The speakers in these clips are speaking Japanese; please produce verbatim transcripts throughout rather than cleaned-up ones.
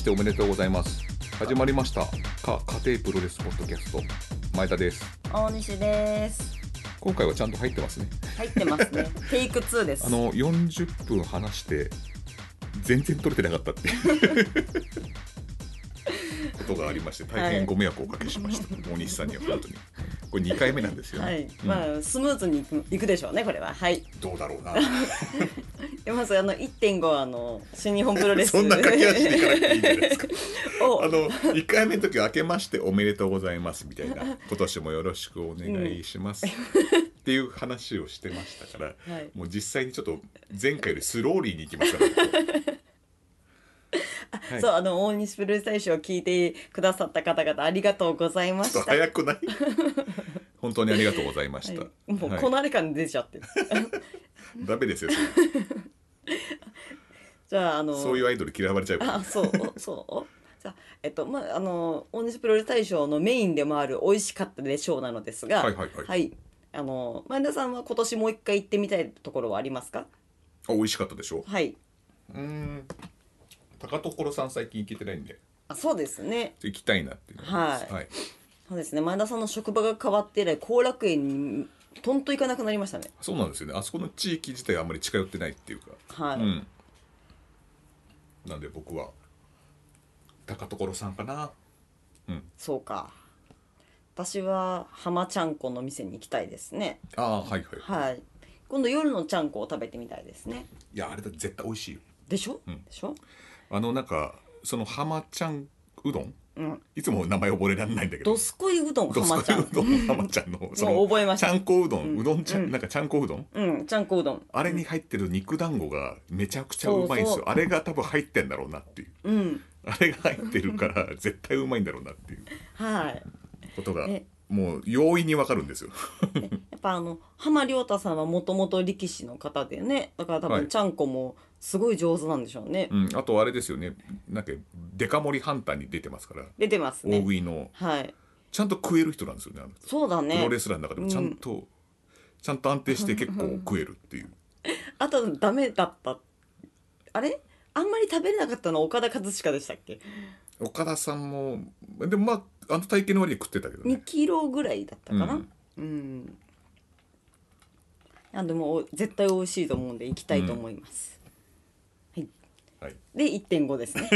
しておめでとうございます。始まりましたか家庭プロレスポッドキャスト、前田です。 大西です。 今回はちゃんと入ってますね。 入ってますね。テイクツーです。 あのよんじゅっぷん話して全然撮れてなかったっていうことがありまして、大変ご迷惑をおかけしました、はい、大西さんには本当にこれにかいめなんですよね、 はいうん、 まあスムーズにいく、いくでしょうねこれは。はい、 どうだろうなまずあの いってんご あの新日本プロレスそんな駆け足でいかなくていいじゃないですかあのいっかいめの時は明けましておめでとうございますみたいな、今年もよろしくお願いします、うんっていう話をしてましたから、はい、もう実際にちょっと前回よりスローリーに行きますからはい、そうあの大西プロレス大賞を聞いてくださった方々ありがとうございました。 ちょっと早くない本当にありがとうございました、はい、 もうこなれ感出ちゃってる、はい、 ダメですよじゃあ、あのそういうアイドル嫌われちゃうから。 あそうそうじゃあ、えっとまあ、あの大西プロレス大賞のメインでもある美味しかったでしょうなのですが、 はいはいはい、 はい、あの前田さんは今年もう一回行ってみたいところはありますか？ あ、美味しかったでしょ。 はい。 うーん、高所さん最近行けてないんで、 あ、そうですね、 行きたいなっていうのはです、はい、 そうですね。前田さんの職場が変わって以来後楽園にとんと行かなくなりましたね。 そうなんですよね。あそこの地域自体あんまり近寄ってないっていうか、 はい、 うん、なんで僕は高所さんかな、うん、 そうか。私は浜ちゃんこの店に行きたいですね。 ああ、はいはい、 はい、今度夜のちゃんこを食べてみたいですね。 いや、あれだ絶対美味しいよ。 でしょ、 うん、 でしょ。 あのなんかその浜ちゃんうどん、 うん、 いつも名前覚えられないんだけど、 どすこいうどん浜ちゃん、 どすこいうどん浜ちゃんのそのもう覚えました。 ちゃんこうどん、 うん、 うどんちゃん、 うん、 なんかちゃんこうどん、 うんちゃんこうどん、 あれに入ってる肉団子がめちゃくちゃうまいんですよ。 そうそう、 あれが多分入ってんだろうなっていう、 うん、 あれが入ってるから絶対うまいんだろうなっていうはいことがもう容易にわかるんですよやっぱあの浜亮太さんはもともと力士の方でね、だから多分ちゃんこもすごい上手なんでしょうね、 はい、うん、あとあれですよね、なんかデカ盛りハンターに出てますから。 出てますね、 大食いの、 はい、 ちゃんと食える人なんですよね、あの人。 そうだね、 プロレスラーの中でもちゃんと、うん、ちゃんと安定して結構食えるっていうあとダメだったあれあんまり食べれなかったのは岡田和親でしたっけ？ 岡田さんもでもまああの体型の割に食ってたけどね、 にキロぐらいだったかな、 うん、 うん、あでも絶対美味しいと思うんで行きたいと思います、うん、はい、はい、で いってんご ですね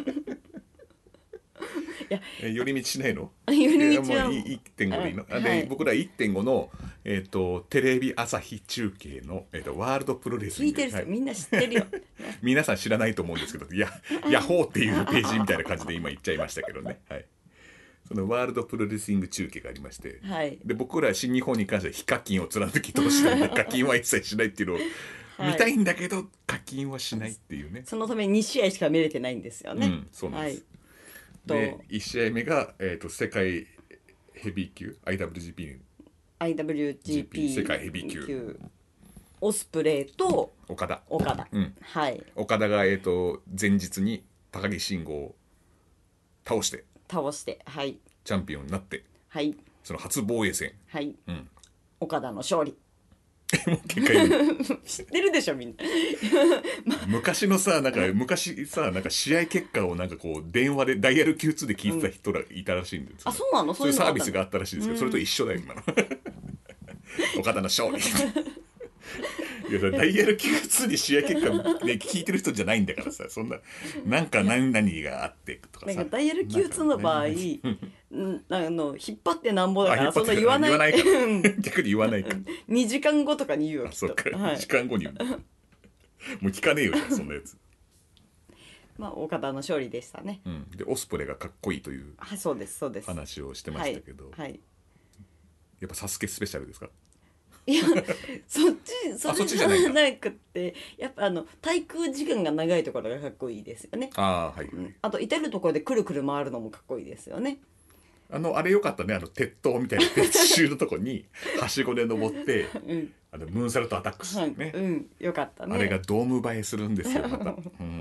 いやえ寄り道しないの？ 寄り道はもういってんご でいいの？ はい、 で僕ら いってんご の、えー、とテレビ朝日中継の、えー、とワールドプロレス聞いてる人、はい、みんな知ってるよ皆さん知らないと思うんですけど、いやヤホーっていうページみたいな感じで今言っちゃいましたけどね、はい、そのワールドプロレスリング中継がありまして、はい、で僕ら新日本に関しては非課金を貫き通して課金は一切しないっていうのを見たいんだけど、はい、課金はしないっていうね。 そのためにに試合しか見れてないんですよね、 うん、そうなんです、はい、でいち試合目が、えー、と世界ヘビー級 アイダブリュージーピー, アイダブリュージーピー世界ヘビー級オスプレイと岡田岡田、 うん、 はい、 岡田が、えー、と前日に高木慎吾を倒して倒して、はい、 チャンピオンになって、 はい、 その初防衛戦、 はい、 うん、 岡田の勝利もう結果言う知ってるでしょみんな昔のさなんか昔さなんか試合結果をなんかこう電話でダイヤル キューツー で聞いてた人らいたらしいんですよ、 うん、あそうなの？ そういうサービスがあったらしいですけど、うん、それと一緒だよ今の岡田の勝利いやダイヤル キューツー に試合結果、ね、聞いてる人じゃないんだからさ、そんななんか何々があってとかさ、 なんかダイヤル キューツー の場合あの引っ張ってなんぼだからそんな言わない言わないから逆に言わないからにじかんごとかに言うわ。 あそうか、 はい、 にじかんごに言うもう聞かねえよじゃんそんなやつまあ岡田の勝利でしたね、 うん、でオスプレイがかっこいいという話をしてましたけど、 はいはい、 やっぱサスケスペシャルですか？ いやそっちそれじゃなくてやっぱあの滞空時間が長いところがかっこいいですよね。 あ、はい、 うん、あと至るところでくるくる回るのもかっこいいですよね。 あのあれよかったね、あの鉄塔みたいな鉄柱のとこにはしごで登って、うん、あのムーンサルトアタックスね、はい、 うん、よかったね。 あれがドーム映えするんですよまた、うん、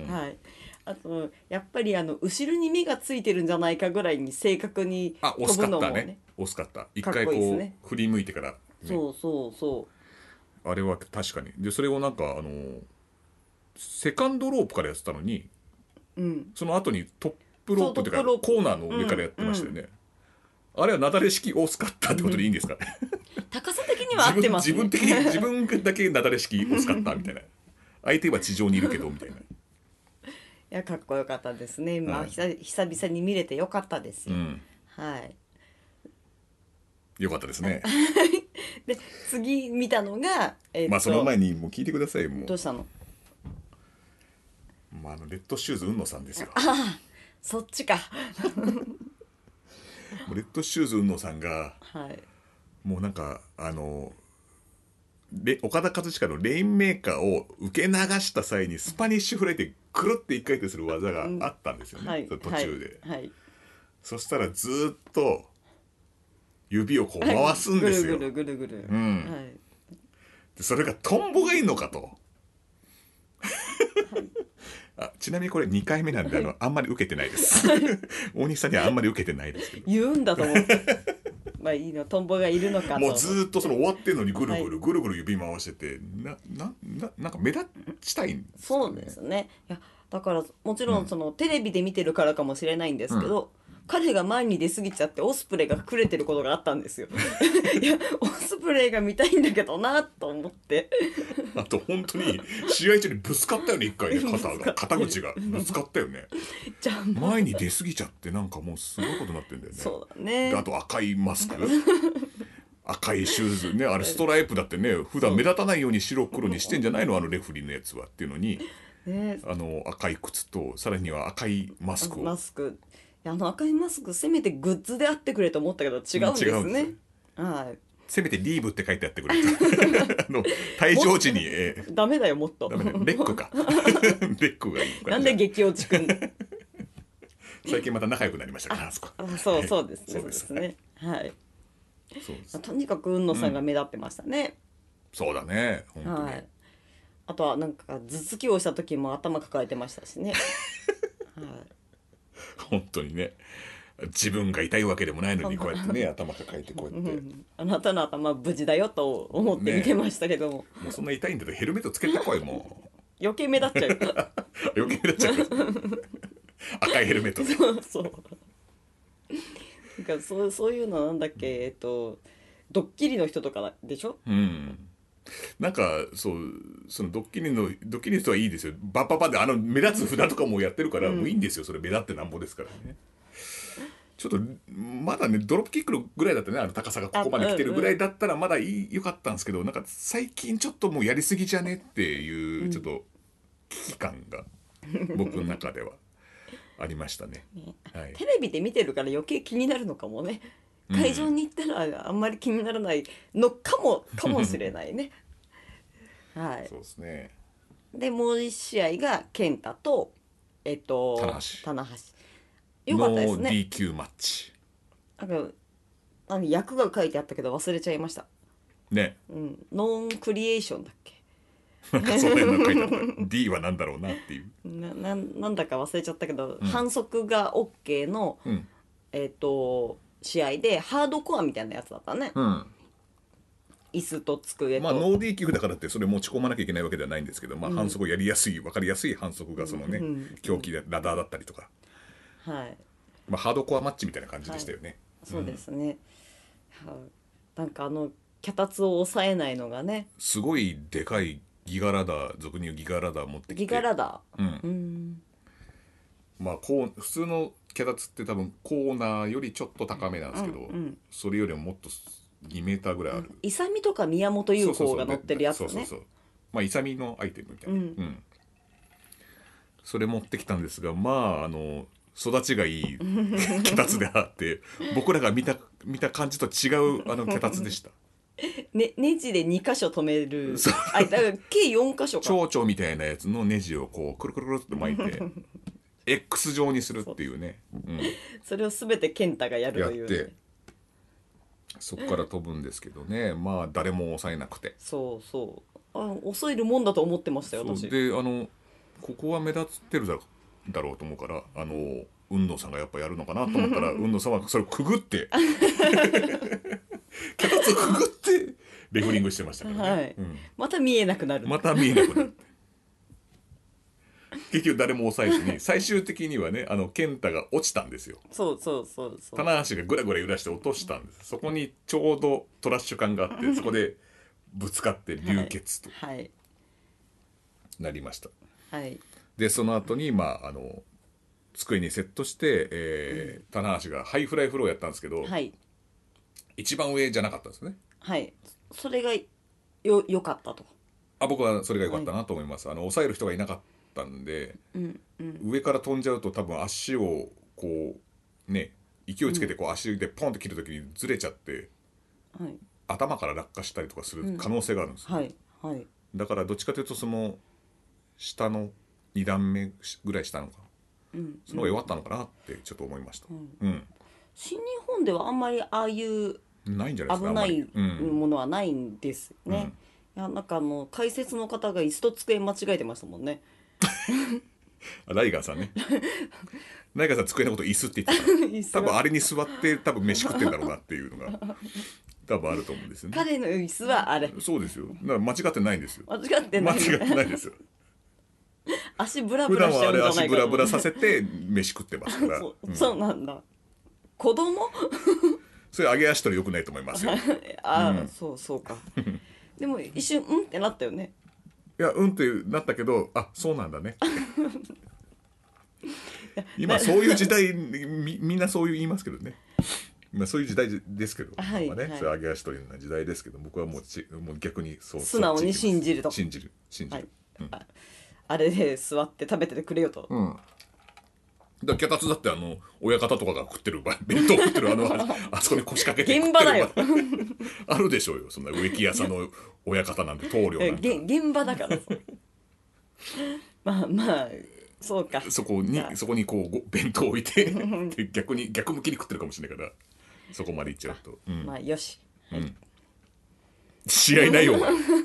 はい。あとやっぱりあの後ろに目がついてるんじゃないかぐらいに正確に飛ぶのもね、 あ、惜しかったね、惜しかった。一回こう、ね、振り向いてから、ね、 そうそうそう、 あれは確かに。でそれをなんかあのセカンドロープからやってたのにうん、 その後にトップロープっていうかコーナーの上からやってましたよね、うんうん、あれはなだれ式オスカッターってことでいいんですかね、 うん、高さ的には合ってますね。 自分的に自分だけなだれ式オスカッターみたいな相手は地上にいるけどみたいな。いやかっこよかったですね、まあ、はい、久々に見れてよかったですよ、うん、はいよかったですねで次見たのが、 えー、まあその前にもう聞いてください。もうどうしたの？ まあ、あのレッドシューズ海野さんですよ。 ああそっちかレッドシューズ海野さんが、 はい、 もうなんかあの岡田和親のレインメーカーを受け流した際にスパニッシュフライでくるって一回転する技があったんですよね、うんはい、途中で、はいはい、そしたらずっと指をこう回すんですよ、 ぐるぐるぐるぐる、 うんはい、でそれがトンボがいいのかと、はい、あちなみにこれにかいめなんであのあんまり受けてないです大西さんにはあんまり受けてないですけど言うんだと思ってまあいいのトンボがいるのかともうずっとその終わってんのにぐるぐる、はい、ぐるぐる指回しててななななんか目立ちたいんですかね。 そうですね。いやだからもちろんその、うん、テレビで見てるからかもしれないんですけど、うん、彼が前に出過ぎちゃってオスプレイが隠れてることがあったんですよいやオスプレイが見たいんだけどなと思ってあと本当に試合中にぶつかったよね一回ね肩が肩口がぶつかったよねじゃ前に出過ぎちゃってなんかもうすごいことになってんだよね。 そうだね。 であと赤いマスク赤いシューズねあれストライプだってね普段目立たないように白黒にしてんじゃないのあのレフリーのやつはっていうのに、ね、あの赤い靴とさらには赤いマスクをマスクあの赤いマスクせめてグッズであってくれと思ったけど違うんですね。はい。 せめてリーブって書いてあってくれあの退場時に、えー、ダメだよもっとダメだよレックかレックがいいなんで激落ちくん最近また仲良くなりましたからあそこあそうそうですねそうですねはいそうですとにかく海野さんが目立ってましたね、 うん、そうだね本当に、はい、 あとはなんか頭突きをした時も頭抱えてましたしねはい本当にね自分が痛いわけでもないのにこうやってね頭抱えてこうやって、うん、 あなたの頭無事だよと思って見てましたけども、ね、 もうそんな痛いんだとヘルメットつけてこいもう余計目立っちゃう余計目立っちゃう赤いヘルメットでそうそうなんかそう、そういうのなんだっけ、えっとドッキリの人とかでしょ、 うん、なんかそうそのドッキリのドッキリの人はいいですよバッパッパであの目立つ札とかもやってるから、うん、もういいんですよそれ目立ってなんぼですからねちょっとまだねドロップキックぐらいだったねあの高さがここまで来てるぐらいだったらまだいいよかったんですけどなんか最近ちょっともうやりすぎじゃねっていうちょっと危機感が僕の中ではありましたね、 ねはい、テレビで見てるから余計気になるのかもね会場に行ったらあんまり気にならないのかも、うん、かもしれないねはいそうですね。 でもう一試合が健太とえっと棚橋棚橋よかったですね。 ノー ディーキュー マッチなんかあの役が書いてあったけど忘れちゃいましたね、 うん、ノンクリエーションだっけなんかその辺の書いてあった D は何だろうなっていうな, な, なんだか忘れちゃったけど、うん、反則が OK の、うん、えっと試合でハードコアみたいなやつだったね、うん、椅子と机とまあノー ディーキュー だからってそれ持ち込まなきゃいけないわけではないんですけど、まあ、反則をやりやすい分かりやすい反則がそのね、うん、狂気でラダーだったりとか、 はいまあ、ハードコアマッチみたいな感じでしたよね、 はい、そうですね、うんはあ、なんかあの脚立を抑えないのがねすごいでかいギガラダー俗に言うギガラダー持ってきてギガラダー、うんうん、まあこう普通の脚立って多分コーナーよりちょっと高めなんですけど、うんうん、それよりももっとにメーターぐらいある、 イサミとか宮本優子が乗ってるやつね。そうそうそうまあイサミのアイテムみたいな、うんうん、それ持ってきたんですがまああの育ちがいい脚立であって僕らが見た見た感じと違うあの脚立でしたね、ネジでに箇所止めるあだから計よん箇所か蝶々みたいなやつのネジをこうくるくるくるって巻いてX 状にするっていうね そ,、うん、 それを全て健太がやるという、ね、 やってそこから飛ぶんですけどねまあ誰も抑えなくてそうそうあ抑えるもんだと思ってましたよ私であのここは目立ってるだろうだろうと思うからあの雲野さんがやっぱやるのかなと思ったら雲野さんはそれをくぐって脚立をくぐってレフリングしてましたからね、 はいうん、また見えなくなるまた見えなくなる結局誰も抑えずに最終的にはね、あの健太が落ちたんですよ。 そうそうそうそう。 棚橋がぐらぐら揺らして落としたんです。そこにちょうどトラッシュ缶があって、そこでぶつかって流血となりました。 はい、はい、 でその後にまああの机にセットして、えーうん、棚橋がハイフライフローやったんですけど、はい、一番上じゃなかったんですね。 はい、それがよ良かったと。 あ、僕はそれが良かったなと思います。はい、あの抑える人がいなかったんで、うんうん、上から飛んじゃうと多分足をこうね勢いつけてこう足でポンって切るときにずれちゃって、うん、頭から落下したりとかする可能性があるんですよ、うん、はいはい、だからどっちかというとその下のに段目ぐらい下のか、うん、その方が弱ったのかなってちょっと思いました、うんうん、 新日本ではあんまりああいうないんじゃないですか、 危ないものはないんですね、うん、いやなんかあの解説の方が椅子と机間違えてましたもんねライガーさんねライガーさん机のこと椅子って言ってた多分あれに座って多分飯食ってんだろうなっていうのが多分あると思うんですよね。 彼の椅子はあれそうですよ。だから間違ってないんですよ。 間違ってない、 間違ってないですよ足ブラブラしちゃうんじゃないか。 普段はあれ足ブラブラさせて飯食ってますからそ, うん、そうなんだ。子供それ上げ足取り良くないと思いますよああ、うん、そうそうかでも一瞬うんってなったよね。 いやうんってなったけど、あ、そうなんだね今そういう時代 み, みんなそういう言いますけどね。今そういう時代ですけど、はいまあね、はい、それ上げ足取りの時代ですけど、僕はもうちもう逆にそう素直に信じると信じる信じる、 はい、うん、あ, あれで座って食べててくれよと、うん、 だ脚立だってあの親方とかが食ってる弁当食ってるあのあそこに腰掛けて現場だよあるでしょうよ、そんな植木屋さんの親方なんて棟梁なんか現場だからまあまあそうか、 そこにそこにこう弁当置いてで逆に逆向きに食ってるかもしれないから、そこまで行っちゃうと、うん、 まあよし、はい、うん、 試合ないよ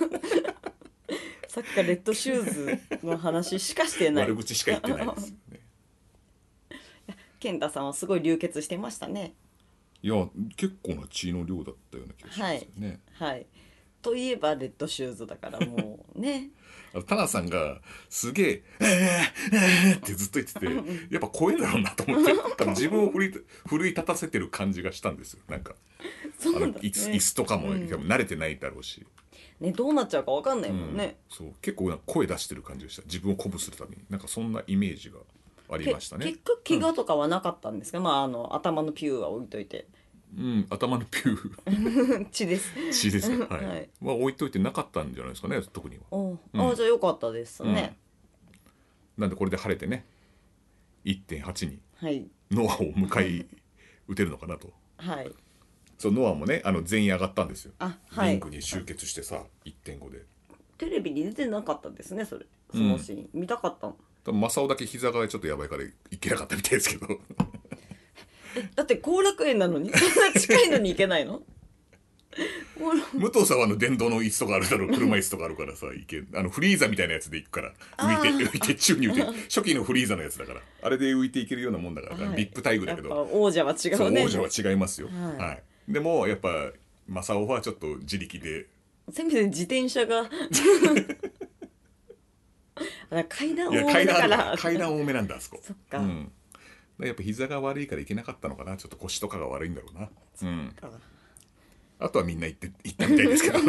さっきからレッドシューズの話しかしてない悪口しか言ってないですよね健太さんはすごい流血してましたね。 いや結構な血の量だったような気がしますよね。 はい、はい、といえばレッドシューズだからもうねタナさんがすげえ「えー、えー、ってずっと言っててやっぱ怖いんだろうなと思って多分自分を奮い、奮い立たせてる感じがしたんですよ。なんかそうだ、ね、あの椅子、椅子とかも、うん、慣れてないだろうし、 ね、どうなっちゃうか分かんないもんね、 うん、そう結構声出してる感じでした。自分を鼓舞するためになんかそんなイメージがありましたね。 結局怪我とかはなかったんですか、うん、まあ、あの頭のピューは置いといて、 うん、頭のピュー血です血です、はい、はい、まあ置いといてなかったんじゃないですかね、特には。 お、うん、あ、じゃあよかったですね、 うん、なんでこれで晴れてね いってんはち にノアを迎え撃てるのかなと、はい、そうノアもねあの全員上がったんですよ、あ、はい、リングに集結してさ いってんご でテレビに出てなかったですね、それそのシーン、うん、見たかったの。 多分正雄だけ膝がちょっとやばいから行けなかったみたいですけどだって後楽園なのにそんな近いのに行けないの武藤さんはあの電動の椅子とかあるだろう、車椅子とかあるからさ行け、あのフリーザみたいなやつで行くから浮いて浮いて宙に浮いて初期のフリーザのやつだからあれで浮いていけるようなもんだから、はい、ビップ待遇だけどやっぱ王者は違うね。 王者は違いますよ、はいはい、でもやっぱ正雄はちょっと自力でせめて自転車が階段多めだから階段多めなんだあそこ。 そっか、 うん、やっぱ膝が悪いから行けなかったのかな、ちょっと腰とかが悪いんだろうな、うん、あとはみんな行って行ったみたいですけど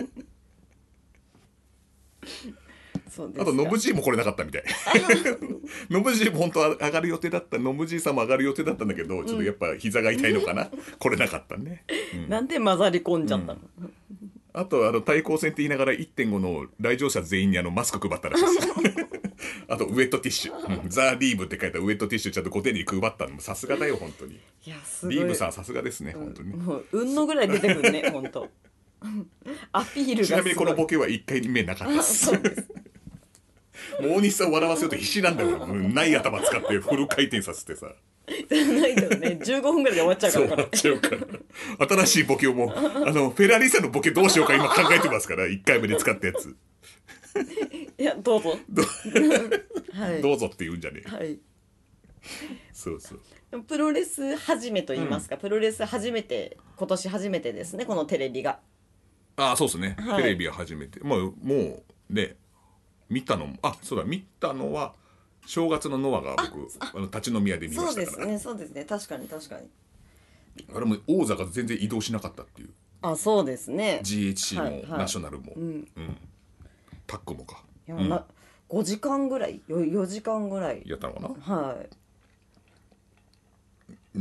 そうですか。あとノブジーも来れなかったみたいノブジーも本当は上がる予定だった、ノブジーさんも上がる予定だったんだけど、ちょっとやっぱ膝が痛いのかな、うん、来れなかったね、うん、 なんで混ざり込んじゃったの、うん、 あとあの対抗戦って言いながら いってんご の来場者全員にあのマスク配ったらしいですあとウェットティッシュ、うん、ザ・リーブって書いたウェットティッシュちゃんとご丁寧に配ったのもさすがだよ本当に。いやすごいリーブさんさすがですね、うん、本当にもう運のぐらい出てくるね本当アピールがすごい。 ちなみにこのボケはいっかいめなかったですそうですもう大西さんを笑わせようと必死なんだよない頭使ってフル回転させてさないとねじゅうごふんぐらいで終わっちゃうから、ね、 終わっちゃうから新しいボケをもうあのフェラーリさんのボケどうしようか今考えてますからいっかいめで使ったやついやどうぞど,、 はい、どうぞって言うんじゃねえ、はい、そうそうプロレス初めと言いますか、うん、プロレス初めて今年初めてですねこのテレビが。 ああそうですね、はい、テレビは初めて、まあ、もうね見たのもあそうだ見たのは正月のノアが僕あの立ち飲み屋で見ましたから。 そうですねそうですね確かに確かに。 あれも王座が全然移動しなかったっていう。 あそうですね。 ジーエイチシー も、 はいはい、 ナショナルも、 うん、 うん、タックもかいや、うん、なごじかんぐらい よ, よじかんぐらいやったのかな。 はい。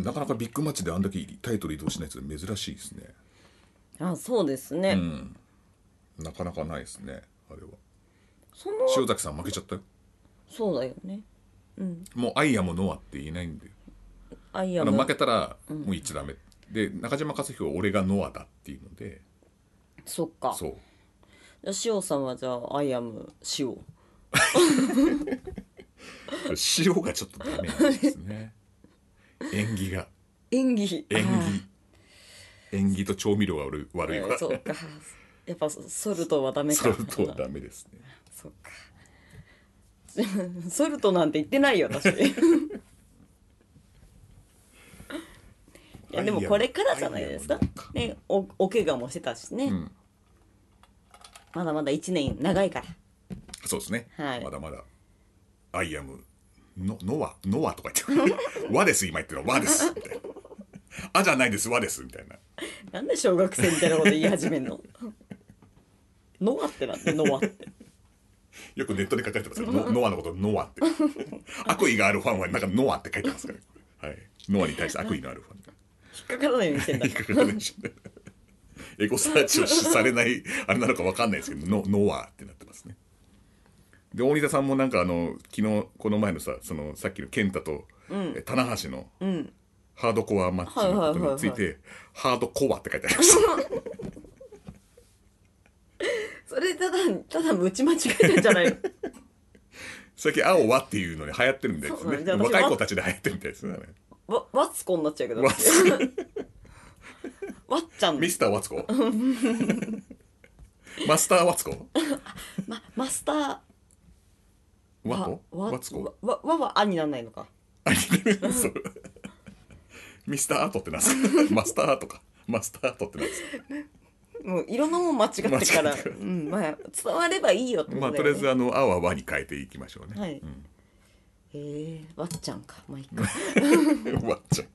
なかなかビッグマッチであんだけタイトル移動しないやつ珍しいですね。 あそうですね、うん、 なかなかないですねあれは。 その塩崎さん負けちゃったよ。 そうだよね、うん、 もうアイアムノアって言えないんで、 アイアムあの負けたらもう言っちゃダメ、うん、で中島和彦は俺がノアだっていうので。 そっか。そうじゃあ塩さんはじゃあアイアム塩塩がちょっとダメなんですね縁起が演技縁起縁起と調味料が悪い悪いわ、 えー、そうかやっぱソルトはダメか。 ソルトはダメですね。 そっかソルトなんて言ってないよ私いやでもこれからじゃないですか、ね、お, お怪我もしてたしね、うん、まだまだいちねん長いから。 そうですね、 はい、 まだまだアイアムのノアノアとか言って和です今言ってるの和ですみたいなあじゃないです和ですみたいな。 なんで小学生みたいなこと言い始めんのノアってなんでノアってよくネットで書かれてますよノアのことノアって悪意があるファンはなんかノアって書いてますから、はい、ノアに対して悪意のあるファンが引っかからないようにしてんだ引っかからないようにしてんだエゴサーチをされないあれなのか分かんないですけど ノ, ノアってなってますね。で大仁田さんもなんかあの昨日この前のさそのさっきの健太と、うん、棚橋の、うん、ハードコアマッチのことについて、はいはいはいはい、ハードコアって書いてありましたそれただただ打ち間違えたんじゃないの最近青はっていうのに流行ってるみたいですね。若い子たちで流行ってるみたいですね。 わワツコになっちゃうけどワツコワッちゃんミスターワツコマスターワツコま、マスターワコワツコわわはあになんないのかそうミスターアートってなんすかマスターアートかマスターアートってなんすかもういろんなもん間違ってから、うんまあ、伝わればいいよってことだよね。 まあとりあえずあの「あ」は「わ」に変えていきましょうね。 はい、うん、へえわっちゃんかまあいいかわっちゃん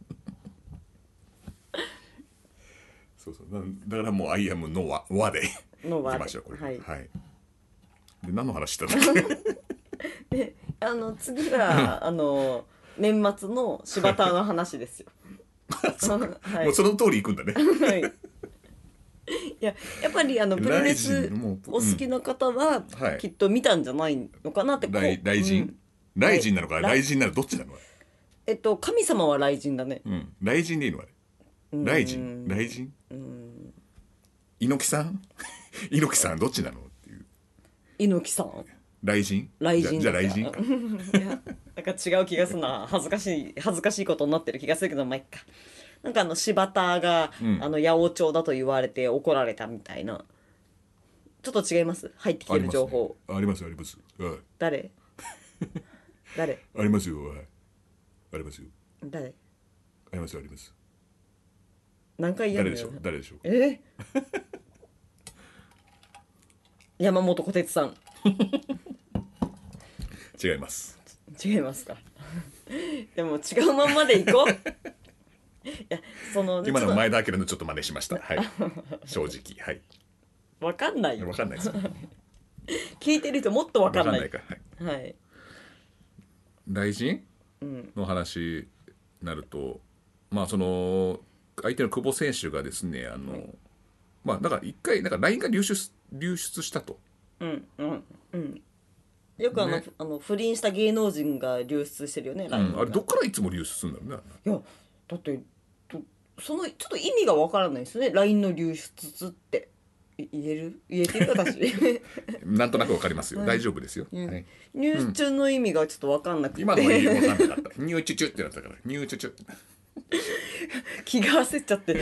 そうそうだからもう「アイアムノア」「わ」でいきましょうこれ。はい、はい、で何の話したんだっけであの次はあの年末の柴田の話ですよはい、もうその通りいくんだねはいいややっぱりあのプロレスお好きな方はきっと見たんじゃないのかなって。 雷神雷神なのか雷神なのどっちなの。 えっと神様は雷神だね。 うん、雷神でいいのあれ。雷神雷神猪木さん猪木さんどっちなのっていう。 猪木さん雷神雷神じゃあ雷神かいやなんか違う気がするな恥ずかしい恥ずかしいことになってる気がするけどまあいっか。なんかあの柴田が、うん、あの八百長だと言われて怒られたみたいな。ちょっと違います入ってきてる情報。 ありますねありますあります、はい、 誰誰ありますよ、はい、ありますよ誰ありますよあります。 何回言うのよ。 誰でしょう誰でしょうえ山本小鉄さん違います。 違いますかでも違うまんまでいこういやその今の前田明のちょっと真似しましたはい正直はい分かんないよ分かんないです聞いてる人もっと分かんない分かんないかはい、はい、 雷神、うん、の話になるとまあその相手の久保選手がですねあの、はい、まあだから一回なんか ライン が流出流出したと。 うんうんうんよくあの、ね、あの不倫した芸能人が流出してるよね、 ライン が、うん、あれどっからいつも流出するんだろうね。いやだってそのちょっと意味がわからないですね ライン の流出って言える言えてる私なんとなくわかりますよ、はい、大丈夫ですよ、 うんはい、入出の意味がちょっとわかんなくて、 うん、今のは分かんなかった入チュチュってなったから入チュチュ気が焦っちゃって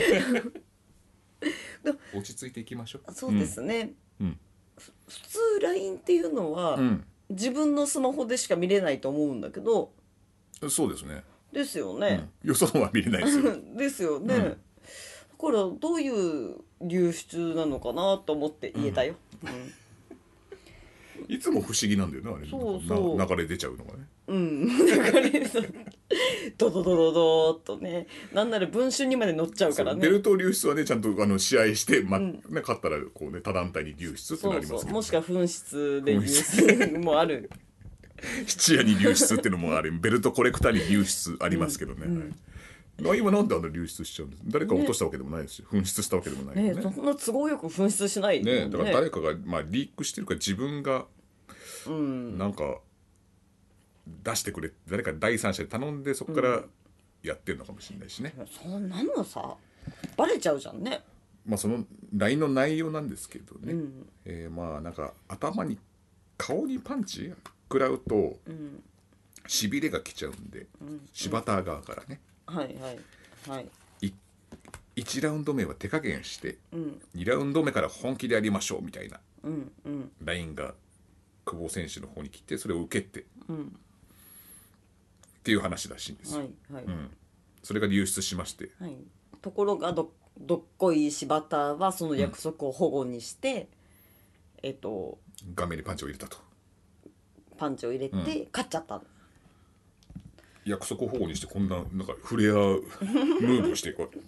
落ち着いていきましょう。 そうですね、 うん、 普通 ライン っていうのは、うん、自分のスマホでしか見れないと思うんだけど。 そうですねですよね、 うん、よそのは見れないですよですよね、うん、だからどういう流出なのかなと思って言えたよ、うんうん、いつも不思議なんだよねあれ。そうそう流れ出ちゃうのがね、 ううんだからドドドドドーっとね、なんなら文春にまで載っちゃうからね。 ベルト流出はねちゃんとあの試合して、まね、勝ったらこうね他団体に流出ってなりますけど、ね、 そうそうもしくは紛失で流出もある質屋に流出っていうのもある、ベルトコレクターに流出ありますけどね、うんうんはい、今なんであんな流出しちゃうんです？誰か落としたわけでもないですし、ね、紛失したわけでもないよね。 ね、そんな都合よく紛失しないね。だから誰かが、まあ、リークしてるか自分がなんか出してくれ、誰か第三者で頼んでそこからやってるのかもしれないしね、 うん、そんなのさバレちゃうじゃんね。 まあその ライン の内容なんですけどね、 うんえー、まあなんか頭に顔にパンチ食らうとしびれがきちゃうんで、うん、柴田側からね、 はいはいはい、 いちラウンド目は手加減して、 うん、 にラウンド目から本気でやりましょうみたいな、 うんうん、 ラインが久保選手の方に来てそれを受けて、うん、っていう話らしいんですよ、はいはい、うん、それが流出しまして、 はい、ところが ど, どっこい柴田はその約束を保護にして、うん、えっと顔面にパンチを入れたと、 パンチを入れて、うん、勝っちゃった。 約束を保護にしてこんななんかフレアムーブしてこう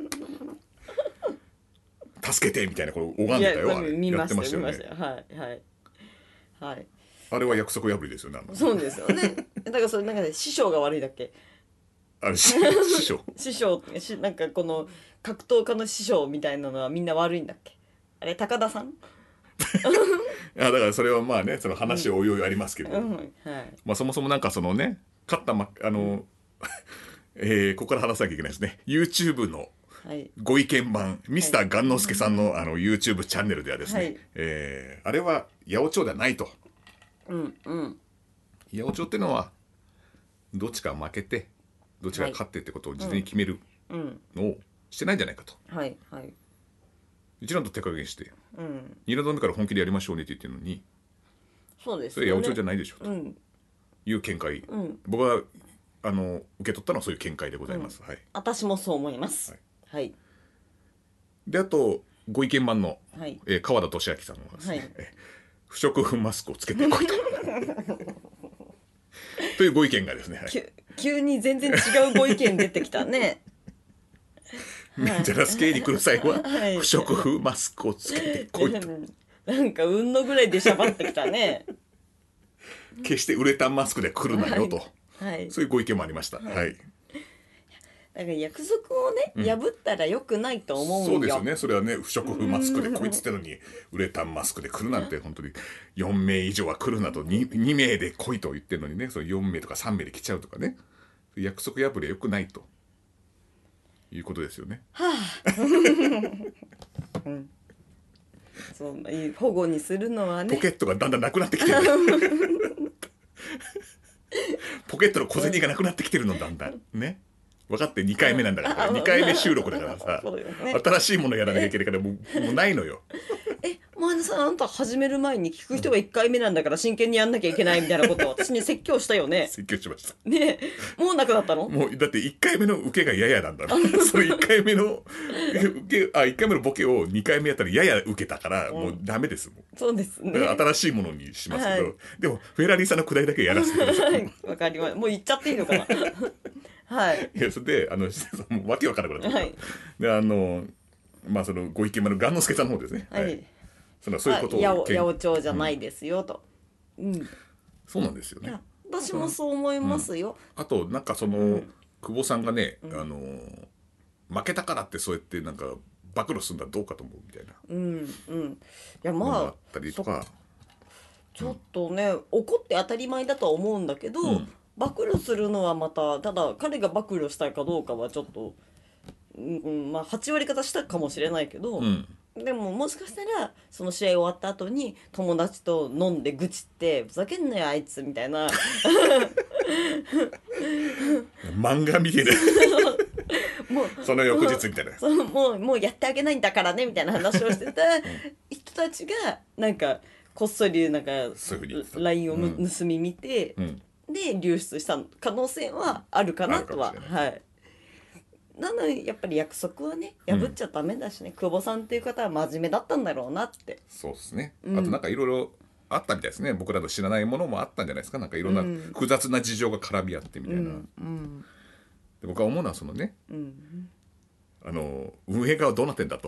助けてみたいなこれ拝んでたよ、あれやってましたよね。 はいはいはい。 あれは約束破りですよね。 そうですよね。だからそれなんか、ね、師匠が悪いだっけ？ あれ師匠師匠なんかこの格闘家の師匠みたいなのはみんな悪いんだっけ？あれ高田さん？いやだからそれはまあねその話おいおいありますけど、うんうんはい、まあそもそもなんかそのね勝った、ま、あの、うんえー、ここから話さなきゃいけないですね。 YouTube のご意見番、はい、ミスター雁之助さんの、あの YouTube チャンネルではですね、はいえー、あれは八百長ではないと、 うんうん、 八百長ってのはどっちか負けてどっちが勝ってってことを事前に決めるのをしてないんじゃないかと、 はいはい、 いちラウンド手加減して、 うん、 にラウンド目から本気でやりましょうねって言ってるのに、 そうですよね、それ八百長じゃないでしょと、 うん、 いう見解、 うん、 僕はあの受け取ったのはそういう見解でございます、うんはい、 私もそう思います、はいはい、 であとご意見番の、 はいえー、川田俊明さんはですね、はい、不織布マスクをつけてこいとというご意見がですね、はい、 急に全然違うご意見出てきたねメンテナンス系に来る際は、はい、不織布マスクをつけてこいとなんかうんのぐらい出しゃばってきたね決してウレタンマスクで来るなよと、はいはい、そういうご意見もありました、はいはい、 だから約束をね、うん、破ったら良くないと思うよ。 そうですよね。それはね不織布マスクでこいつってのにウレタンマスクで来るなんて本当によんめい以上は来るなと 2, にめいで来いと言ってるのにねそれよんめいとかさんめいで来ちゃうとかね約束破りは良くないということですよね。はあ、うん、そう保護にするのはねポケットがだんだんなくなってきてるポケットの小銭がなくなってきてるのだんだんね分かってにかいめなんだからにかいめ収録だからさ、ね、新しいものやらなきゃいけないからもう、もうないのよ。 え前田さんあんた始める前に聞く人がいっかいめなんだから真剣にやんなきゃいけないみたいなことを私に説教したよね。 説教しましたねえもうなくなったの？ もうだっていっかいめの受けがややなんだろそれいっかいめの受けあいっかいめのボケをにかいめやったらやや受けたから、うん、もうダメですもん。 そうですね。 だから新しいものにしますけど、はい、でもフェラーリさんのくだりだけやらせてください。 はいわかります。もう言っちゃっていいのかなはい。 いやそれであのわけわからなくなって、はい、であのまあそのご意見番の雁之助さんの方ですね。はい。はい、そのそういうことを八百長じゃないですよと。うん。 そうなんですよね。 私もそう思いますよ。 うん、あとなんかその、うん、久保さんがね、うん、あの負けたからってそうやってなんか暴露するのはどうかと思うみたいな。 うんうん。いやまあ。あったりとか。 ちょっとね、うん、怒って当たり前だとは思うんだけど。うん暴露するのはまたただ彼が暴露したいかどうかはちょっと、うんうん、まあはち割方したかもしれないけど、うん、でももしかしたらその試合終わった後に友達と飲んで愚痴ってふざけんなよあいつみたいな漫画みたいなもうその翌日みたいなそのもう、もうやってあげないんだからねみたいな話をしてた人たちがなんかこっそりなんか ライン を盗み見て、うんうんで流出した可能性はあるかなとははいなのでやっぱり約束はね破っちゃダメだしね、うん、久保さんっていう方は真面目だったんだろうなって。 そうですね、うん、あとなんかいろいろあったみたいですね。僕らの知らないものもあったんじゃないですか。なんかいろんな複雑な事情が絡み合ってみたいな、うんうん、で僕は思うのはそのね、うん、あの運営側どうなってんだと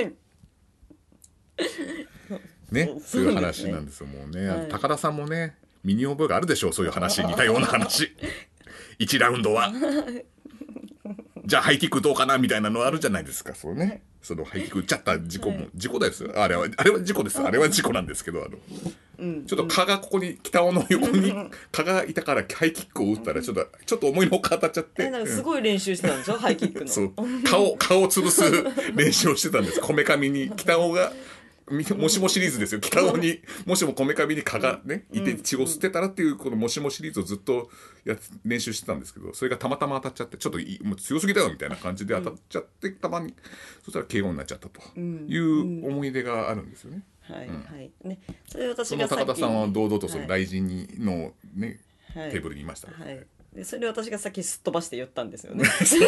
ね、そういう話なんですよ。もうね、はい、高田さんもね身に覚えがあるでしょう。そういう話、似たような話いちラウンドはじゃあハイキックどうかなみたいなのあるじゃないですか。そうね、そのハイキック打っちゃった事故も、はい、事故ですよ。あれはあれは事故です。あれは事故なんですけど、あの、うん、ちょっと蚊がここに北尾の横に蚊がいたからハイキックを打ったらちょっとちょっと思いのほか当たっちゃって、 なんかすごい練習してたんでしょ、うん、ハイキックの。そう、 蚊を蚊を潰す練習をしてたんです。こめかみに北尾がもしもシリーズですよ。北尾にもしもこめかみに蚊がねいて血を吸ってたらっていうこのもしもシリーズをずっとや練習してたんですけど、それがたまたま当たっちゃってちょっともう強すぎだよみたいな感じで当たっちゃってたまに、そしたら敬語になっちゃったという思い出があるんですよね。 はいはいね、それ私がその高田さんは堂々とその雷神にのね、はい、テーブルにいました、 はいはい、でそれを私がさっきすっ飛ばして言ったんですよね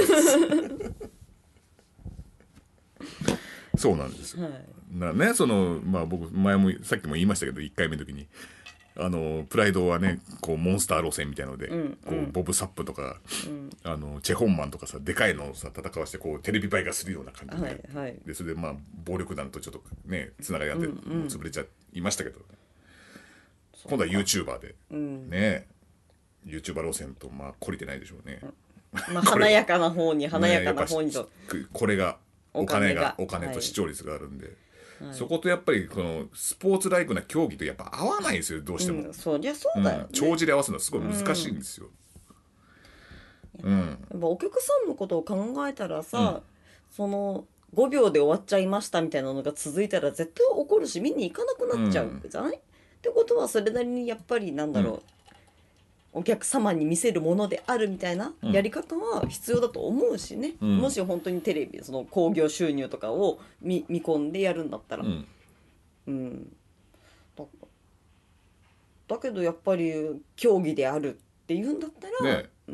そうなんですよ、はい、なね、そのまあ僕前もさっきも言いましたけどいっかいめの時にあのプライドはねこうモンスター路線みたいなので、うんこうボブ・サップとか、うん、あのチェ・ホンマンとかさでかいのをさ戦わしてこうテレビ映えがするような感じで、はいはい、でそれでまあ暴力団とちょっとねつながりあって、うんうん、もう潰れちゃいましたけど、今度は YouTuber で、うん、ね YouTuber 路線とまあ懲りてないでしょうね、 うんまあ、華やかな方に華やかな方にと、 ね、これがお金がお金と視聴率があるんで、はい、そことやっぱりこのスポーツライクな競技とやっぱ合わないんですよどうしても、 うん、そりゃそうだよ、ね、 うん、帳尻で合わせるのはすごい難しいんですよ、 うんうん、やっぱお客さんのことを考えたらさ、うん、そのごびょうで終わっちゃいましたみたいなのが続いたら絶対怒るし見に行かなくなっちゃうじゃない、うん、ってことはそれなりにやっぱりなんだろう、うんお客様に見せるものであるみたいなやり方は必要だと思うしね、うん、もし本当にテレビその興行収入とかを 見, 見込んでやるんだったら、うんうん、だ, だけどやっぱり競技であるっていうんだったら、ねうん、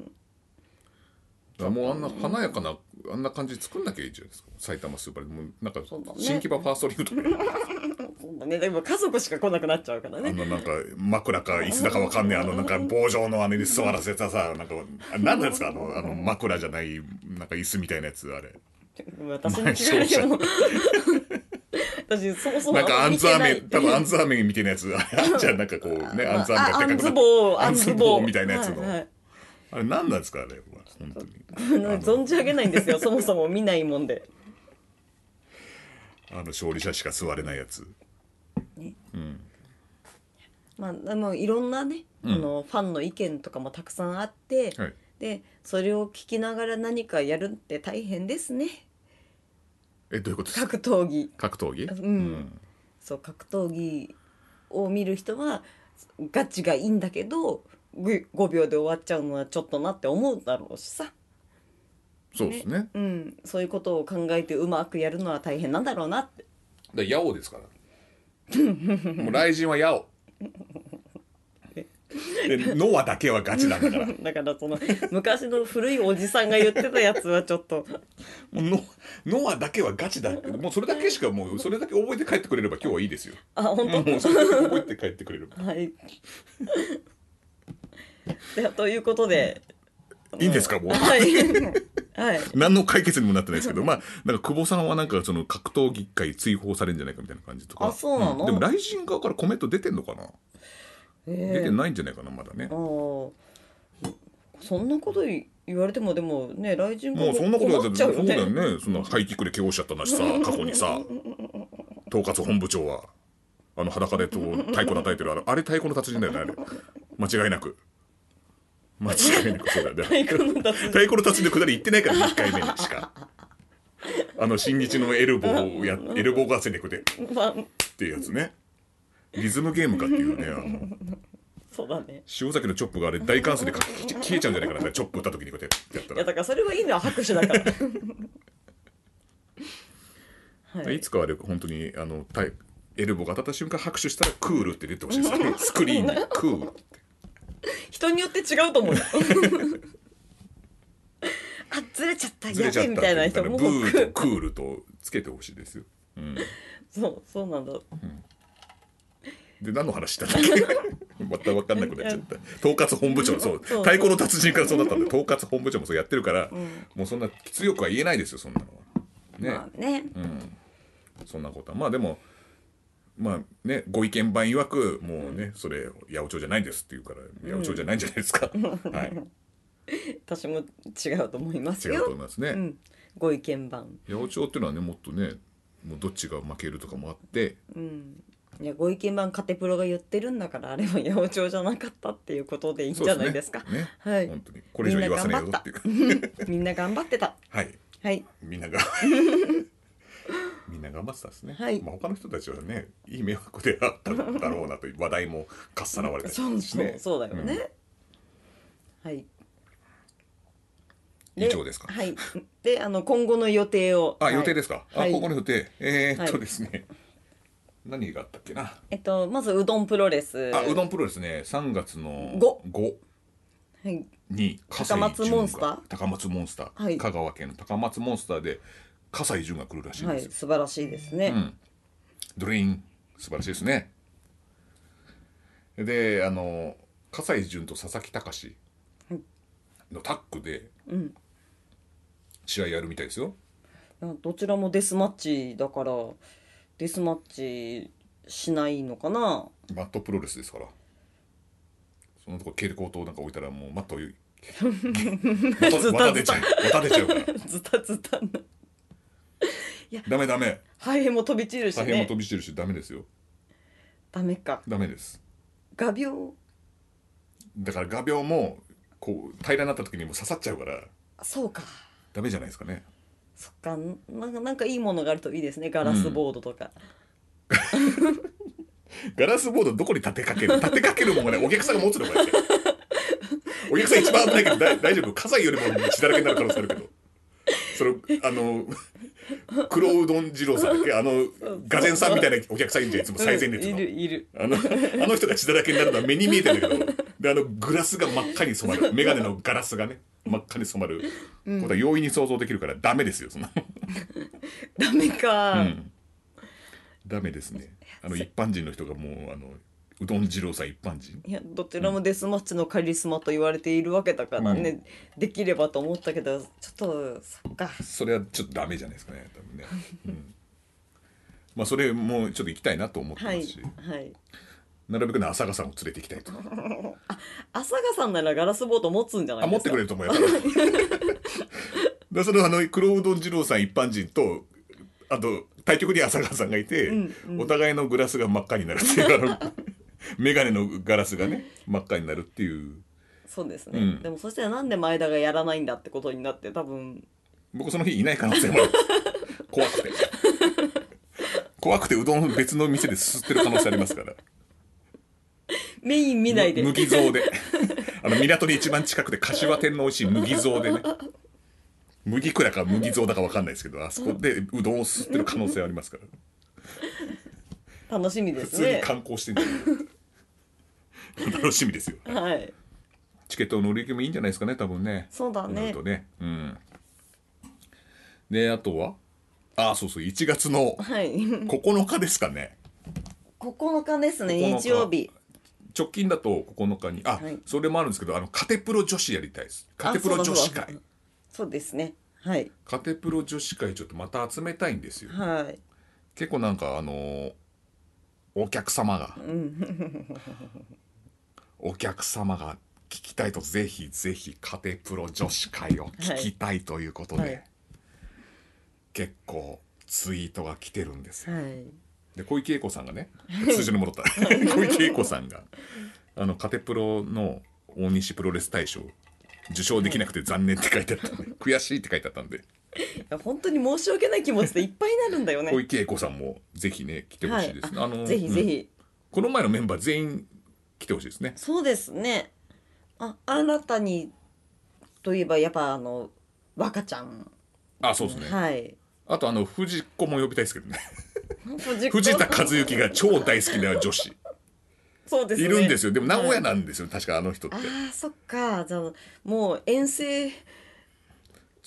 だもうあんな華やかなあんな感じ作んなきゃいいじゃないですか。埼玉スーパーでもうなんか新木場ファーストリングとかそうだね、でも家族しか来なくなっちゃうからね。 あのなんか枕か椅子だかわかんねえあのなんか棒状のあれに座らせたさなんか何なんですかあのあの枕じゃないなんか椅子みたいなやつあれ。 私に聞かれても私そもそもなんかあんず飴多分あんず飴みたいなやつあれじゃなんかこうねあんず飴がでかくなってあんず棒あんず棒みたいなやつの、はいはい、あれ何なんですかあれ本当に存じ上げないんですよそもそも見ないもんであの勝利者しか座れないやつ、ねうんまあ、でもいろんなね、うん、あのファンの意見とかもたくさんあって、はい、でそれを聞きながら何かやるって大変ですね。 えどういうことですか？ 格闘技格闘技、 うんうん、そう格闘技を見る人はガチがいいんだけどごびょうで終わっちゃうのはちょっとなって思うだろうしさ。 そうですね、ねうん、そういうことを考えてうまくやるのは大変なんだろうなって。 だヤオですからもう雷神はヤオでノアだけはガチなんだからだからその昔の古いおじさんが言ってたやつはちょっともう ノ, ノアだけはガチだもうそれだけしかもうそれだけ覚えて帰ってくれれば今日はいいですよ。 あ本当もうそれだけ覚えて帰ってくれればはいでということでいいんですかもうはいはい、 何の解決にもなってないですけどまあなんか久保さんはなんかその格闘技界追放されるんじゃないかみたいな感じとか。 あそうなの、 うん、でも雷神側からコメント出てんのかな、えー、出てないんじゃないかなまだね。あそんなこと言われてもでもね雷神もうそんなこと言われてもそうだよねそんなハイキックで怪我しちゃったなしさ過去にさ統括本部長はあの裸でと太鼓叩いてるあれあれ太鼓の達人だよねあれ間違いなく間違いなくそうだよね太鼓の達人太鼓の達人で下り行ってないからいっかいめにしかあの新日のエルボーをやエルボー合戦でこうやってっていうやつねリズムゲームかっていうねあのそうだね塩崎のチョップがあれ大関数で消えちゃうんじゃないかなチョップ打った時にこうやってやったらいやだからそれはいいのは拍手だから、 はい、いつかあれ本当にあのエルボーが当たった瞬間拍手したらクールって出てほしいですねスクリーンにクールって人によって違うと思うよあずれちゃったやべみたいな人もブーとクールとつけてほしいですよ、うん、 そうそうなんだ、うんで何の話したんだっけまた分かんなくなっちゃった統括本部長そう太鼓の達人からそうなったんで統括本部長もそうやってるから、うん、もうそんな強くは言えないですよそんなのはね、 まあね、 うん、そんなことはまあでもまあねご意見番曰くもうね、うん、それ八百長じゃないですって言うから八百長じゃないんじゃないですか、うん、はい私も違うと思いますよ違うと思いますね、うん、 ご意見番八百長っていうのはねもっとねもうどっちが負けるとかもあって、 うん、いやご意見番カテプロが言ってるんだからあれは八百長じゃなかったっていうことでいいんじゃないですか。 そうですね。ね、 はい。 本当にこれ以上言わせないよっていうみんな頑張ってた。 はいはい。 みんながみんな頑張ってたですね。 はい。 まあ他の人たちはねいい迷惑であったんだろうなという話題もかっさらわれてそうそうそうだよね。うん、はい。 以上ですか。 はい。で、あの今後の予定を。 あ、予定ですか。 はい、 あ、今後の予定。えー、っとですね。はい、何があったっけな。 えっとまずうどんプロレス。 あ、うどんプロレスね。さんがつのご。 ごに高松モンスター。 高松モンスター。はい、香川県の高松モンスターで葛西潤が来るらしいです。はい、 素晴らしいですね。うん、 ドレイン素晴らしいですね。で、あの葛西潤と佐々木隆のタッグで。うん。試合やるみたいですよ。 どちらもデスマッチだからデスマッチしないのかな。 マットプロレスですからそのとこ蛍光灯なんか置いたらもうマットを渡出ちゃう渡出ちゃうからズタズタないやダメダメ破片も飛び散るしね破片も飛び散るしダメですよ。 ダメかダメです。 画鋲だから画鋲もこう平らになった時にも刺さっちゃうからそうかダメじゃないですかね。 そっかなんかなんかいいものがあるといいですね。ガラスボードとか、 うん、ガラスボードどこに立てかける立てかけるもんがねお客さんが持つのかやってお客さん一番危ないけど大丈夫葛西よりも血だらけになる可能性あるけどそれあの黒うどん二郎さんだっけあのがぜんさんみたいなお客さんいるじゃんいつも最前列の、 うん、いるいるあのあの人が血だらけになるのは目に見えてるんだけどであのグラスが真っ赤に染まる眼鏡のガラスがね真っ赤に染まることは容易に想像できるからダメですよそんなダメか、うん、 ダメですね。あの一般人の人がもうあのうどん二郎さん一般人いやどちらもデスマッチのカリスマと言われているわけだからね、うん、できればと思ったけどちょっとそっかそれはちょっとダメじゃないですかね多分ね、うん、まあそれもちょっと行きたいなと思ってますし、はいはい、なるべくね朝霞さんを連れて行きたいとあ朝霞さんならガラスボード持つんじゃないですか。 あ持ってくれると思うよだそのあの黒うどん二郎さん一般人とあと対局に朝霞さんがいて、うんうん、お互いのグラスが真っ赤になるっていうあのメガネのガラスがね真っ赤になるっていうそうですね、うん、でもそしたらなんで前田がやらないんだってことになって多分僕その日いない可能性もある怖くて怖くてうどん別の店ですすってる可能性ありますからメイン見ないで麦蔵であの港に一番近くて柏店の美味しい麦蔵でね麦蔵か麦蔵だか分かんないですけどあそこでうどんをすすってる可能性ありますから楽しみですね。 普通に観光してる楽しみですよ。 はい。 チケットの売り行きもいいんじゃないですかね多分ね。 そうだね。 とね、うん。であとはあそうそういちがつのここのかですかね。 ここのかですね日曜日。 直近だとここのかにあ、はい、それもあるんですけどあのカテプロ女子やりたいです。カテプロ女子会。 そうですね。はい。 カテプロ女子会ちょっとまた集めたいんですよ。 はい。 結構なんかあのー、お客様が、うん、お客様が聞きたいとぜひぜひカテプロ女子会を聞きたいということで、はい、結構ツイートが来てるんですよ。はい、で小池栄子さんがね通常に戻った小池栄子さんがあのカテプロの大西プロレス大賞受賞できなくて残念って書いてあったんで、はい、悔しいって書いてあったんでいや本当に申し訳ない気持ちでいっぱいになるんだよね。 小池栄子さんもぜひね来てほしいです、 はい、あのぜひぜひ、うん、 この前のメンバー全員来てほしいですね。 そうですね。あ新たにといえばやっぱあの若ちゃんあそうですね、 はい、 あとあの藤子も呼びたいですけどね藤田和幸が超大好きな女子そうですね、 いるんですよ。でも名古屋なんですよ、はい、確かあの人って。 ああそっかじゃあもう遠征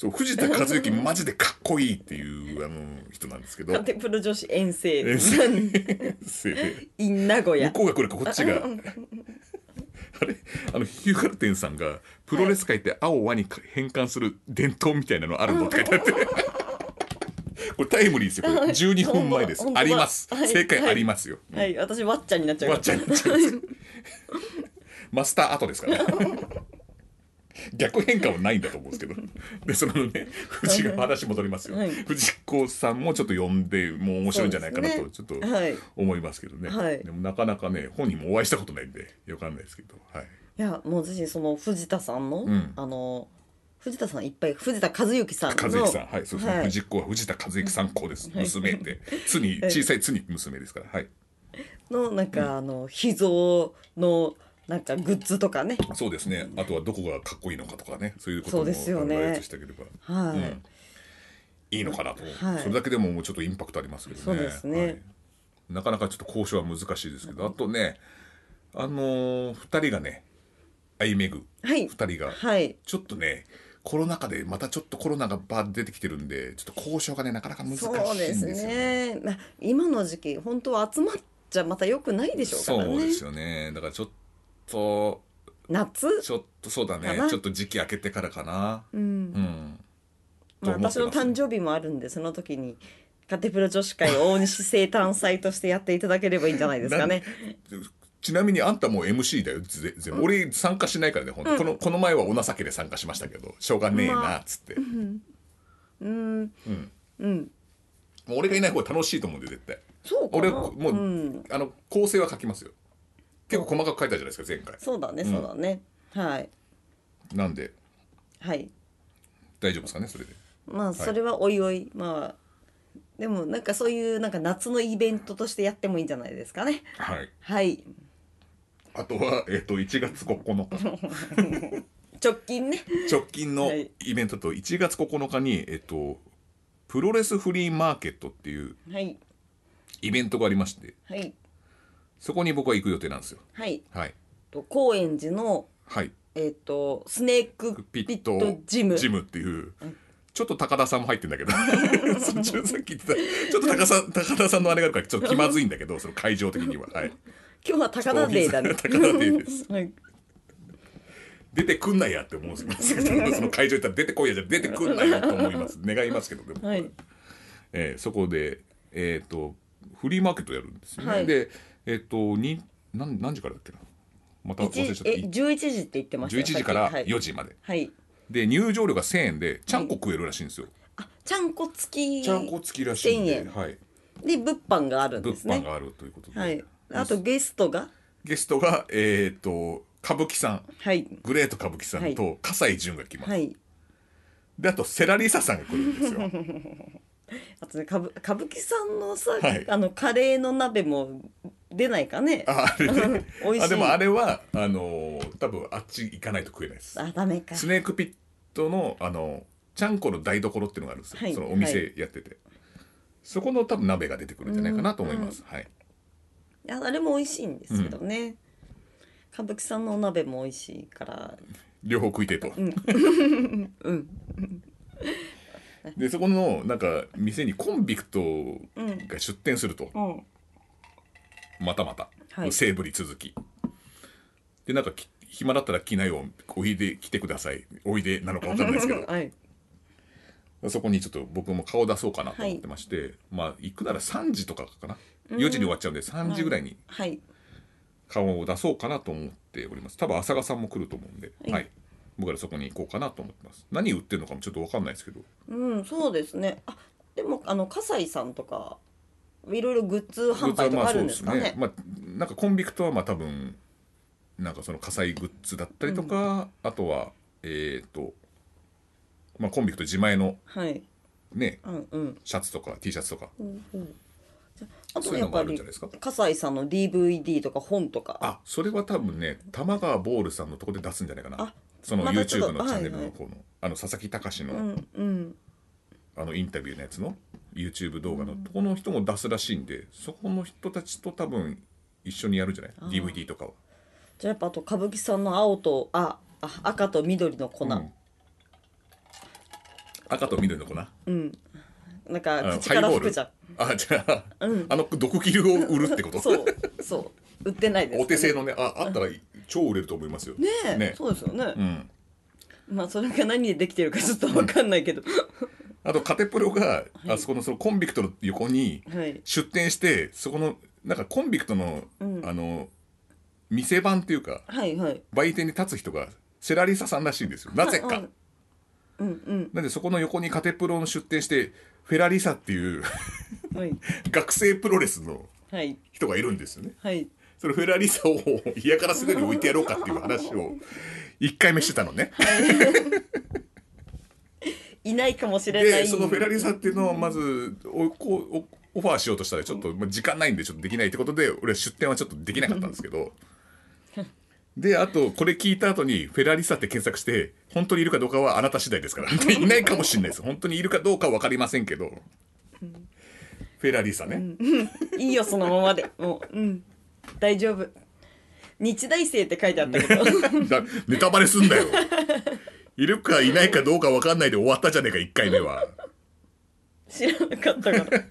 そう藤田和幸マジでかっこいいっていうあの人なんですけど、 カテプロ女子遠征遠征遠征で in 名古屋向こうが来るかこっちがあれあのヒューガルテンさんがプロレス界って青和に変換する伝統みたいなのあるのって書いてあってこれタイムリーですよ。これじゅうにふんまえです。あります、はい、正解ありますよ。 はい、はい、私ワッチャになっちゃう。 ワッチャになっちゃうマスター後ですからね逆変換はないんだと思うんですけどでそのね藤が話戻りますよ、はい、藤子さんもちょっと呼んでもう面白いんじゃないかなとちょっと思いますけどね、はい、でもなかなかね本人もお会いしたことないんでわかんないですけど、はい、 いやもう私その藤田さんの、うん、あの藤田さんいっぱい藤田和幸さんの和幸さんはいそうですね、はい、藤子は藤田和幸さん子です、はい、娘ってつに小さいつに娘ですからはいのなんか、うん、あの秘蔵のなんかグッズとかねそうですねあとはどこがかっこいいのかとかねそういうことも羅列してあげれば、はい、うん、いいのかなと、はい、それだけでももうちょっとインパクトありますけどね。 そうですね、はい、 なかなかちょっと交渉は難しいですけど、あとねあのー、ふたりがねアイメグ、はい、ふたりが、はい、ちょっとねコロナ禍でまたちょっとコロナがバー出てきてるんでちょっと交渉がねなかなか難しいんですよね。 そうですね、まあ、今の時期本当は集まっちゃまた良くないでしょうからね。 そうですよね。だからちょっと夏ちょっとそうだねちょっと時期明けてからかな。うん、うんまあ、私の誕生日もあるんでその時にカテプロ女子会大西生誕祭としてやっていただければいいんじゃないですかねちなみにあんたもう エムシー だよぜぜ、うん、俺参加しないからね本当、うん、このこの前はお情けで参加しましたけどしょうがねえなっつって、まあ、うんうんうん、もう俺がいない方が楽しいと思うんで絶対。 そうかな。 俺もう、うん、あの構成は書きますよ。結構細かく書いたじゃないですか前回。 そうだねそうだね、うん、はいなんではい大丈夫ですかねそれで。 まあそれはおいおい、はい、まあでもなんかそういうなんか夏のイベントとしてやってもいいんじゃないですかね。 はいはいあとはえっ、ー、といちがつここのか直近ね直近のイベントといちがつここのかにえっ、ー、とプロレスフリーマーケットっていうイベントがありまして、はい、そこに僕は行く予定なんですよ。 はい、はい、と高円寺の、はいえー、とスネークピットジムジムっていう、うん、ちょっと高田さんも入ってるんだけどそっちのさっき言ってたちょっと 高, さ高田さんのあれがあるからちょっと気まずいんだけどその会場的には、はい、 今日は高田デーだね高田デーです、はい、出てくんなやって思うんですけどその会場行ったら出てこいやじゃ出てくんなよと思います願いますけどでも、はいえー、そこで、えー、とフリーマーケットやるんですよね、はい、でえっ、ー、とに 何, 何時からだっけなまた忘れちゃった。 えじゅういちじって言ってましたよ。 じゅういちじからよじまで、はい、で入場料がせんえんでちゃんこ食えるらしいんですよ、 はい、あちゃんこ付きちゃんこ付きらしいんで、はい、 で物販があるんですね。 物販があるということで、 はい、あとゲストがゲストがえっ、ー、と歌舞伎さん、はい、グレート歌舞伎さんと葛西潤が来ます、はい、であとセラリサさんが来るんですよあとね歌舞、歌舞伎さんのさ、はい、あのカレーの鍋も出ないかね。 ああれね美味しい。あでもあれはあのー、多分あっち行かないと食えないです。 あダメか。 スネークピットのあのちゃんこの台所っていうのがあるんですよ、はい、そのお店やってて、はい、そこの多分鍋が出てくるんじゃないかなと思います、うん、はい。 いやあれも美味しいんですけどね、うん、歌舞伎さんのお鍋も美味しいから両方食いてと、うんうんでそこのなんか店にコンビクトが出店すると、うんうん、またまた、はい、西武に続きでなんか暇だったら来なよおいで来てくださいおいでなのか分かんないですけど、はい、そこにちょっと僕も顔出そうかなと思ってまして、はい、まあ行くならさんじとかかな、うん、よじに終わっちゃうんでさんじぐらいに顔を出そうかなと思っております。多分浅賀さんも来ると思うんで、はい、はい、僕らそこに行こうかなと思ってます。何売ってるのかもちょっと分かんないですけど、 うんそうですね。あでもあの葛西さんとかいろいろグッズ販売とかあるんですかね。 まあ、なんかコンビクトはまあ多分なんかその火災グッズだったりとか、うん、あとはえっ、ー、とまあコンビクト自前の、はい、ね、うんうん、シャツとか T シャツとか、うんうん、 あとやっぱり葛西さんの ディーブイディー とか本とか、 あそれは多分ね玉川ボールさんのとこで出すんじゃないかな。その YouTube のチャンネルの方の、はいはい、あの佐々木隆の、うんうん、あのインタビューのやつの YouTube 動画のとこの人も出すらしいんで、そこの人たちと多分一緒にやるんじゃない ディーブイディー とかは。 じゃあやっぱあと歌舞伎さんの青とああ赤と緑の粉、うん、 赤と緑の粉。 うんなんか口から吹くじゃん。 あじゃあ、うん、あの毒キルを売るってことそうそう売ってないです、ね、 お手製のね あ, あったら超売れると思いますよねえねそうですよね、うん、まあそれが何でできてるかちょっと分かんないけど、うん、 あとカテプロが、はい、あそこのそのコンビクトの横に出店して、はい、そこのなんかコンビクトの、うん、あの店番っていうか、はいはい、売店に立つ人がセラリサさんらしいんですよなぜか、はいはいうんうん、なんでそこの横にカテプロの出店してフェラリサっていう、はい、学生プロレスの人がいるんですよね、はい、そのフェラリサを嫌からすぐに置いてやろうかっていう話をいっかいめしてたのね、はい、 いないかもしれないでそのフェラリサっていうのをまずおこうオファーしようとしたらちょっと時間ないんでちょっとできないってことで俺は出店はちょっとできなかったんですけどであとこれ聞いた後にフェラリサって検索して本当にいるかどうかはあなた次第ですからいないかもしれないです本当にいるかどうかは分かりませんけど、うん、フェラリサね、 うんうん、いいよそのままでもう、うん、大丈夫日大生って書いてあったけどネタバレすんだよいるかいないかどうか分かんないで終わったじゃねえかいっかいめは知らなかったから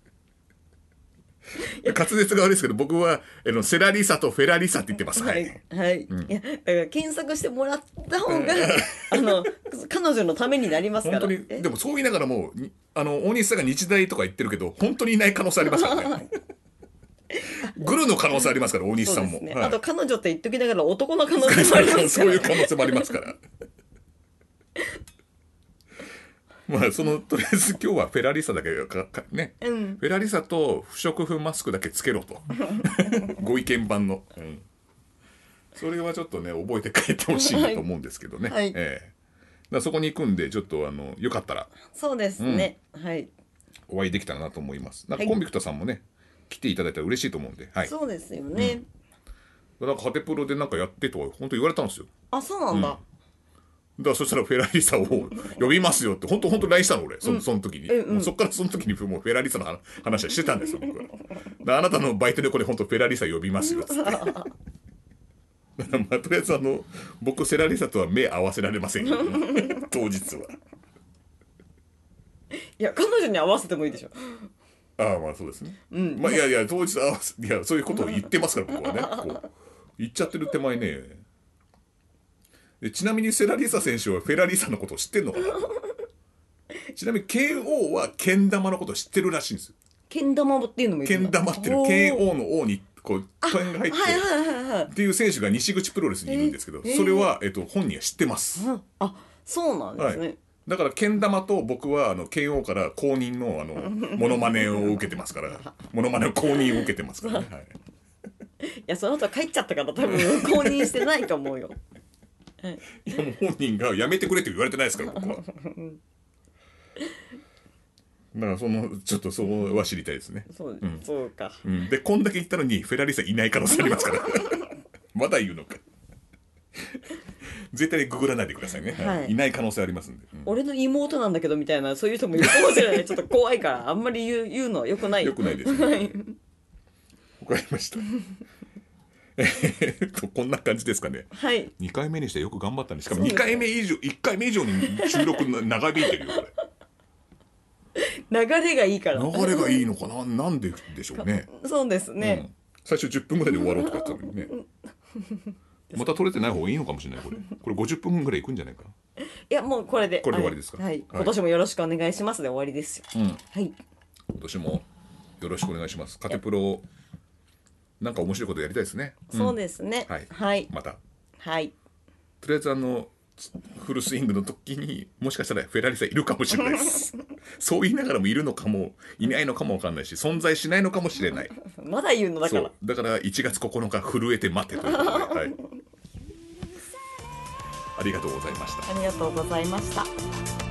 滑舌が悪いですけど僕はあのセラリサとフェラリサって言ってますはい、はい、うん、いやだから検索してもらった方があの彼女のためになりますから本当にでもそう言いながらもあの大西さんが日大とか言ってるけど本当にいない可能性ありますからねグルの可能性ありますから大西さんも、 ねはい、あと彼女って言っときながら男の可能性もありますからそういう可能性もありますからまあそのとりあえず今日はフェラリサだけかかね、うん、フェラリサと不織布マスクだけつけろとご意見番の、うん、それはちょっとね覚えて帰ってほしいなと思うんですけどね、はいえー、だそこに行くんでちょっとあのよかったらそうですね、うん、はいお会いできたらなと思います。なんかコンビクトさんもね、はい、来ていただいたら嬉しいと思うんで、はい、 そうですよね、 うん、だからカテプロでなんかやってとは本当言われたんですよ。 あそうなんだ、うんだからそしたらフェラリサを呼びますよって本当本当 ライン したの俺 そ,、うん、その時に、うん、もうそっからその時にもうフェラリサの話はしてたんですよ僕は。であなたのバイトでこれ本当フェラリサ呼びますよっつってだからまあとりあえずあの僕セラリサとは目合わせられませんよ当日は。 いや彼女に合わせてもいいでしょ。 ああまあそうですね、うん、まあいやいや当日合わせいやそういうことを言ってますから僕はねこう言っちゃってる手前ね。でちなみにセラリサ選手はフェラリサのことを知ってるのかなちなみに ケーオー はけん玉のことを知ってるらしいんですよ。 けん玉っていうのもいいけん玉っていう ケーオー の O にこう点が入って、はいはいはいはい、っていう選手が西口プロレスにいるんですけど、それは、えっと、本人は知ってます。 あそうなんですね、 はい、だからけん玉と僕はあの ケーオー から公認のあのモノマネを受けてますからモノマネの公認を受けてますからね、はい、 いやその後帰っちゃったから多分公認してないと思うよいやもう本人がやめてくれって言われてないですから僕はだからそのちょっとそこは知りたいですね。 そう、うん、そうか、 うん、でこんだけ言ったのにフェラリサいない可能性ありますからまだ言うのか絶対にググらないでくださいね、はい、いない可能性ありますんで、 うん、俺の妹なんだけどみたいなそういう人もいるかもしれないちょっと怖いからあんまり言う、言うのはよくないよくないですねわかりましたえー、っとこんな感じですかね。 はい。 にかいめにしてよく頑張ったんです。しかもにかいめ以上、いっかいめ以上に収録長引いてるよこれ。流れがいいから。 流れがいいのかな、なんででしょうね。 そうですね、 うん。最初じゅっぷんぐらいで終わろうとか言ったのにね。また撮れてない方がいいのかもしれないこれ。これごじゅっぷんぐらいいくんじゃないか。 いやもうこれで。 これで終わりですか。 はい。はい、今年もよろしくお願いしますで終わりですよ。うん、はい。 今年もよろしくお願いします。カテプロ。なんか面白いことやりたいですね。 そうですね。 はい。 はい、 また。 はい。 とりあえずあのフルスイングの時にもしかしたらフェラリサいるかもしれないです。そう言いながらもいるのかもいないのかもわかんないし、存在しないのかもしれない。 まだ言うのだから。そうだからいちがつここのか震えて待てということで、はい。ありがとうございました。 ありがとうございました。